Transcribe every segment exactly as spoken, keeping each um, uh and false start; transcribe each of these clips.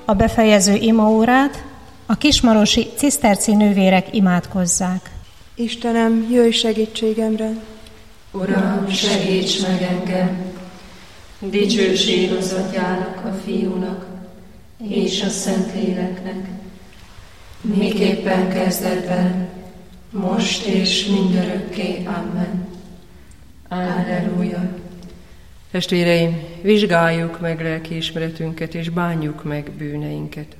a befejező imaórát a kismarosi ciszterci nővérek imádkozzák. Istenem, jöjj segítségemre! Uram, segíts meg engem! Dicsőség az Atyának, a Fiúnak és a Szentléleknek, miképpen kezdetben, most és mindörökké. Amen. Alleluja. Testvéreim, vizsgáljuk meg lelkiismeretünket, és bánjuk meg bűneinket.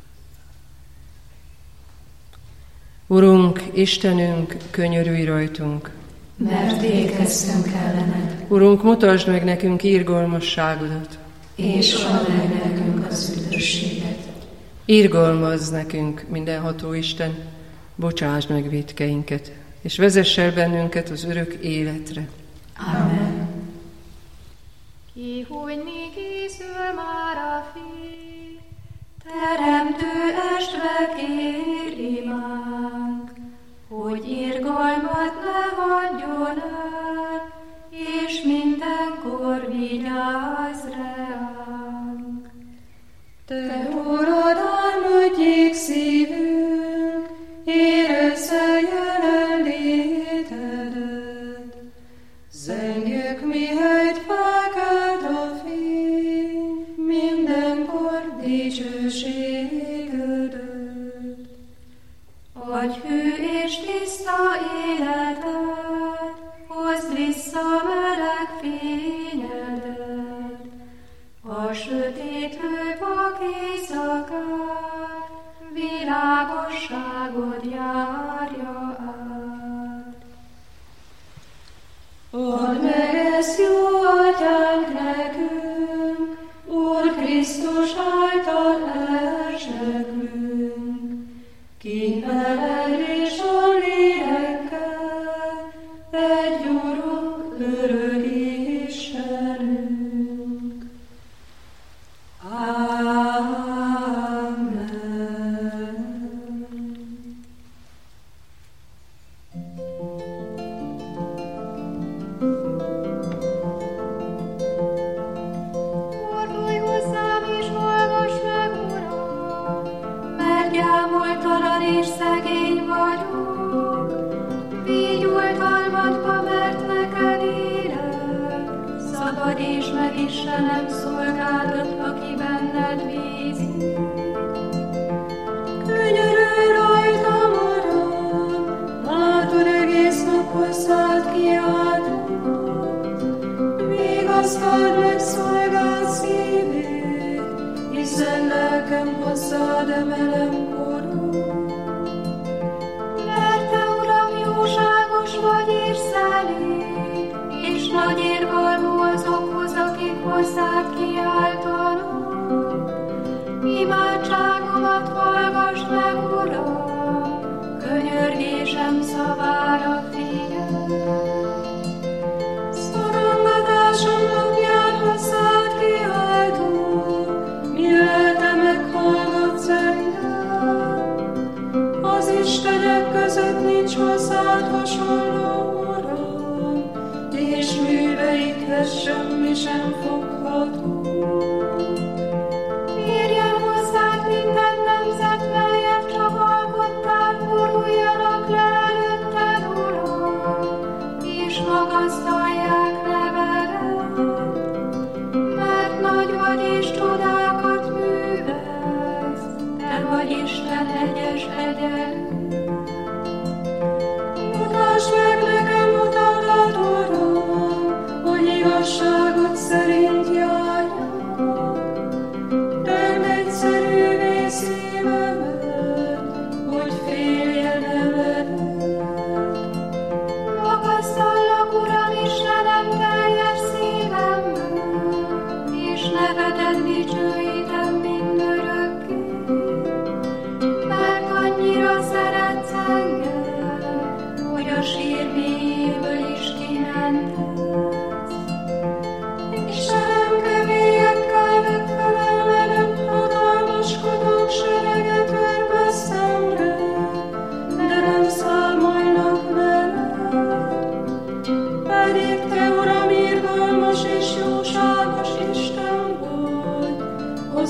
Urunk, Istenünk, könyörülj rajtunk, mert vétkeztünk ellened. Urunk, mutasd meg nekünk irgalmasságodat, és add meg nekünk az üdvösséget. Irgalmazz nekünk, mindenható Isten, bocsásd meg vétkeinket, és vezess el bennünket az örök életre. Amen. Ki, hogy mi készül már a fény, teremtő estve kér imánk, hogy irgalmat ne hagyjon el, és mindenkor vigyázz ránk. Te urad álmodjék szívünk, érezze jelenlétedet, zengjük mihelyt felkelt a fény, mindenkor dicsőségödet. Adj hű és tiszta életet, hozd vissza meleg fényedet, a sötét hővak éjszakát, világosságod járja át. Add meg ezt, jó Atyánk, nekünk, Úr Krisztus által elseglünk, ki veled és a lélekkel, egy Urunk, örök Istenünk. Amen. Fordulj hozzám és hallgass meg, Uram, mert gyámoltalan és szegény vagyok. Vigy oltalmadba, mert neked élek, szabadíts meg Istenem szolgádat, aki benned bízik. Könyörülj rajtam, Uram, látod egész nap hozzád kiáltott. Vigasztald meg szolgád szívét, hiszen lelkem hozzád emelem korod. Mert te, Uram, jóságos vagy és szelíd, és nagy irgalmú azokhoz, akik hozzád kiáltanak. Imádságomat hallgass meg, Uram, könyörgésem szavára figyelj. Szorongatásom napján hozzád kiáltok, mi lelke meghallgatsz engem. Az istenek között nincs hozzád hasonló, Uram, és műveidhez semmi sem fogható. Érjen hozzád minden nemzet, melyet csak alkottál, boruljanak le előtted, Uram, és magasztalják nevedet, mert nagy vagy és csodákat művelsz, te vagy Isten egyes egyenlő. Mutasd meg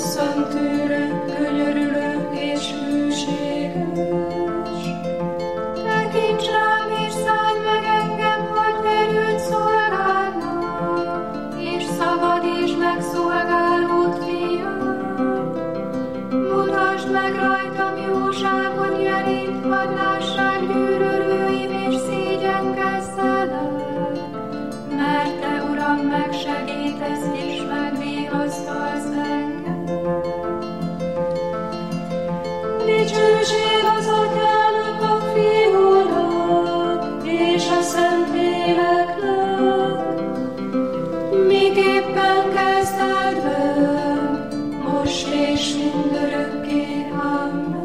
bosszantőre, könyörülő és hűséges. Tekints rám és szállj meg engem, hogy erőt szolgálnak, és szabadítsd meg szolgálód fiam. Mutasd meg rajtam jóságot jelét, hadd lássák gyűlölőim és szégyenkezzenek, mert te, Uram, megsegítesz és megvigasztalsz engem. Dicsőség az Atyának, a Fiúnak és a Szentléleknek, miképpen kezdetben, most és mindörökké. Amen.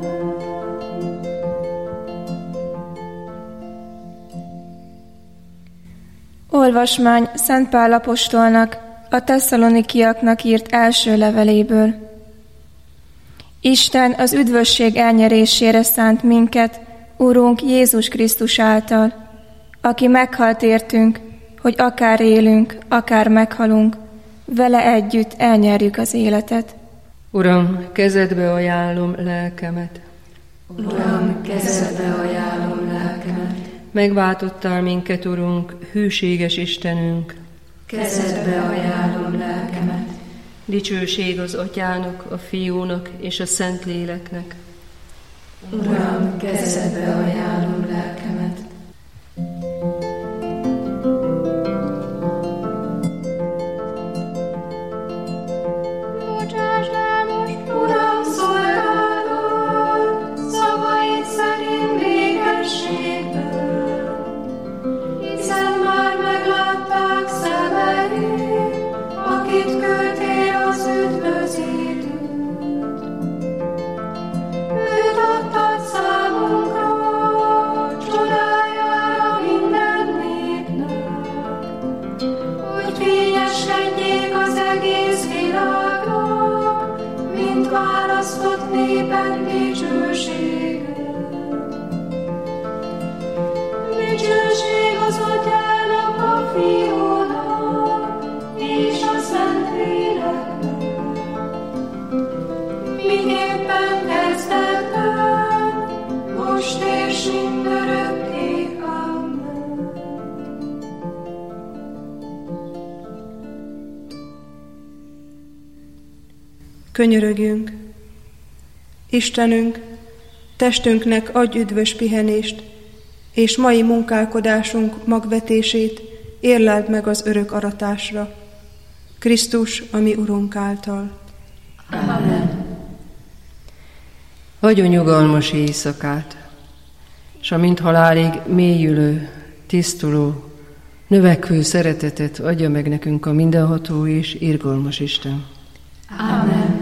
Olvasmány Szent Pál apostolnak a tesszalonikiaknak írt első leveléből. Isten az üdvösség elnyerésére szánt minket, Urunk Jézus Krisztus által, aki meghalt értünk, hogy akár élünk, akár meghalunk, vele együtt elnyerjük az életet. Uram, kezedbe ajánlom lelkemet. Uram, kezedbe ajánlom lelkemet. Megváltottál minket, Urunk, hűséges Istenünk. Kezedbe ajánlom lelkemet. Dicsőség az Atyának, a Fiúnak és a Szentléleknek. Uram, kezedbe ajánlom lelkemet. Bocsásd el most, Uram, szolgálod, szavaid szerint békességben, hiszen már meglátták szemeid, akit küldtél az üdvözítőt. Őt adtad számunkra, csodájára minden népnek, hogy fényeskedjék az egész világnak, mint választott népen dicsősége. Dicsőség az Atyának, a Fiúnak és a Szentléleknek, miképpen kezdetben, most és mindörökké. Amen. Könyörögjünk. Istenünk, testünknek adj üdvös pihenést, és mai munkálkodásunk magvetését érleld meg az örök aratásra. Krisztus, a mi Urunk által. Amen. Adjon nyugalmas éjszakát, s amint halálig mélyülő, tisztuló, növekvő szeretetet adja meg nekünk a mindenható és irgalmas Isten. Amen.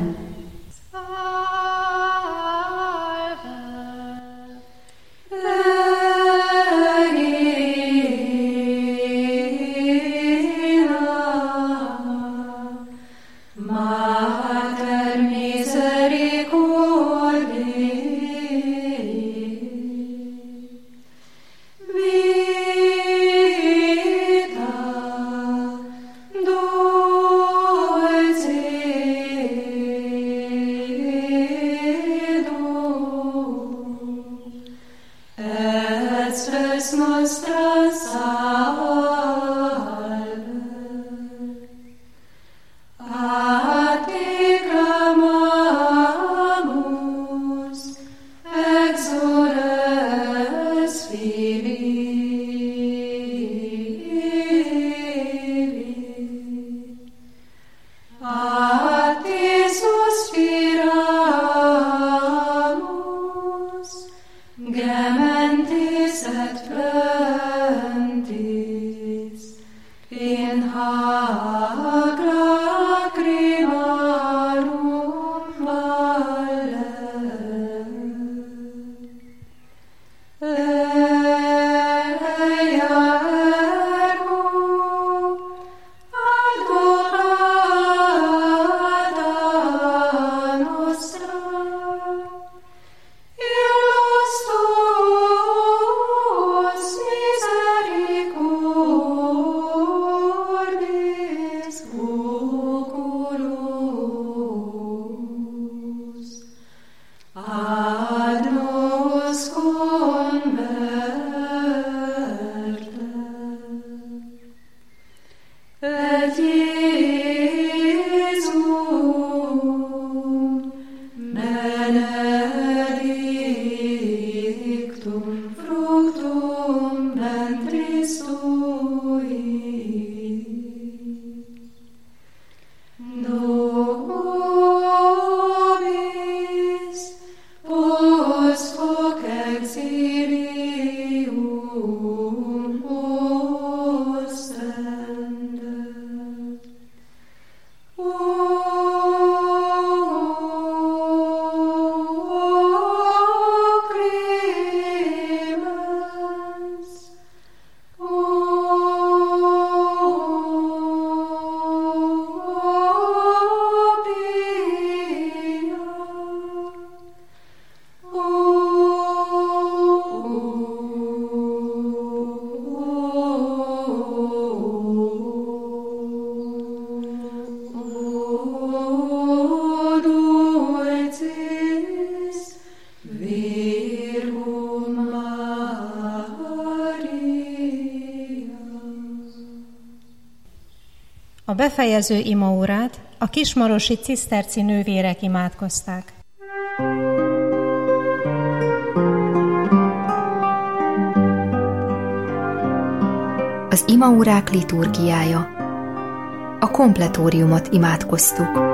Vita, dulce A befejező imaórát a kismarosi ciszterci nővérek imádkozták. Az imaórák liturgiája. A kompletóriumot imádkoztuk.